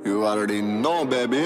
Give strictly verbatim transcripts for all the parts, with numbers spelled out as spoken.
You already know baby।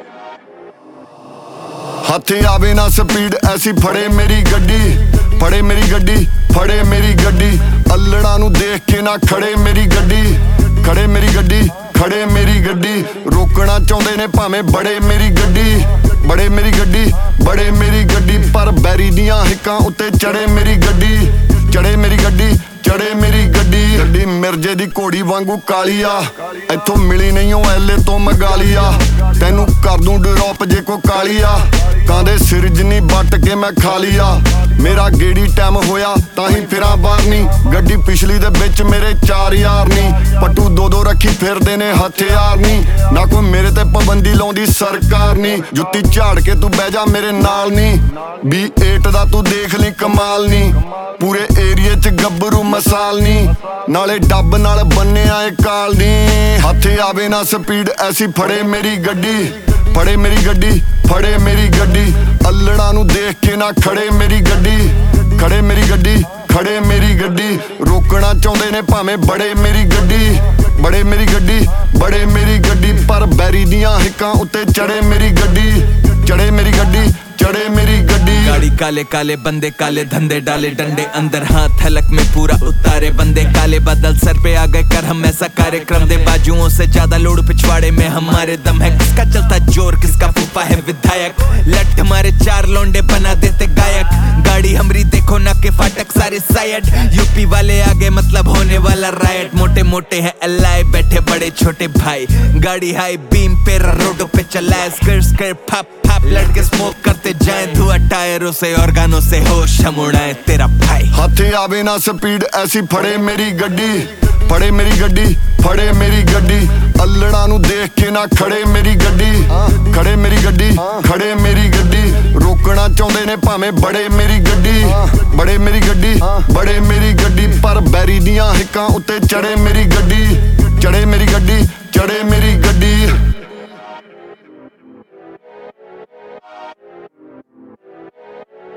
हथ आवे ना स्पीड ऐसी फड़े मेरी गड्डी, फड़े मेरी गड्डी, फड़े मेरी गड्डी। अल्लड़ा नू देख के ना खड़े मेरी गड्डी, खड़े मेरी गड्डी, खड़े मेरी गड्डी। रोकना चाहुंदे ने भावें बड़े मेरी गड्डी, बड़े मेरी गड्डी, बड़े मेरी गड्डी। पर बैरी दियां हिक्कां उत्ते चढ़े मेरी गड्डी, चढ़े मेरी गड्डी, चढ़े मेरी गड्डी। गड्डी मिर्जे दी घोड़ी वांगू काली आ, इत्थों मिली नहीं ओ एले तो मंगाली आ। तैनू कर दूं ड्रॉप जे को काली आ, कांदे सिर जिन्नी बट के मैं खा लिया। मेरा गेड़ी टाइम होया ताही फिरां बाहर नी, गड्डी पिछली दे बिच मेरे चार यार नी। पट्टू दो दो रखी फिरदे ने हथियार नी, ना कोई मेरे ते पाबंदी लाउंदी सरकार नी। जुत्ती झाड़ के तू बह जा मेरे नाल नी, बी एट दा तू देख ली कमाल नी। पूरे एरिए च गब्बरू मसाल नी, नाले डब नाल बन्ने आए काल नी। हथ आवे ना स्पीड ऐसी फड़े मेरी गड्डी, फड़े मेरी गड्डी, फड़े मेरी गड्डी। अल्लड़ा नू देख के ना खड़े मेरी गड्डी, खड़े मेरी गड्डी, खड़े मेरी गड्डी। रोकना चाहुंदे ने भावें बड़े मेरी गड्डी, बड़े मेरी गड्डी, बड़े मेरी गड्डी। पर बैरी दियां हिक्कां उत्ते चढ़े मेरी गड्डी, चढ़े मेरी गड्डी, चढ़े मेरी गड्डी। गाड़ी काले काले बंदे काले धंधे डाले डंडे अंदर हाथ हलक में पूरा उतारे बंदे काले बादल सर पे आ गए कर हम ऐसा कार्यक्रम दे। बाजुओं से ज्यादा लोड पिछवाड़े में हमारे दम है, किसका चलता जोर किसका फूफा है विधायक। लट हमारे चार लौंडे बना देते गायक, गाड़ी हमरी देखो ना के फाटक सारे साइड। यूपी वाले आगे मतलब होने वाला रायट, मोटे मोटे हैं अल्लाह बैठे बड़े छोटे भाई। गाड़ी हाई बीम पे रोडों पे चलाए, स्कर स्कर फप फप लड़के स्मोक करते जाए, धुआं टायरों से और गानों से होश हम उड़ाए तेरा भाई। हथ आवे ना स्पीड ऐसी फड़े मेरी गड्डी, फड़े मेरी गड्डी, फड़े मेरी गड्डी। अल्लड़ा नू देख के ना खड़े मेरी गड्डी, खड़े मेरी गड्डी, खड़े मेरी गड्डी। रोकना चाहुंदे ने भावें बड़े मेरी गड्डी, बड़े मेरी गड्डी, बड़े मेरी गड्डी। पर बैरी दियां हिक्कां उत्ते चढ़े मेरी गड्डी, चढ़े मेरी गड्डी, चढ़े मेरी गड्डी।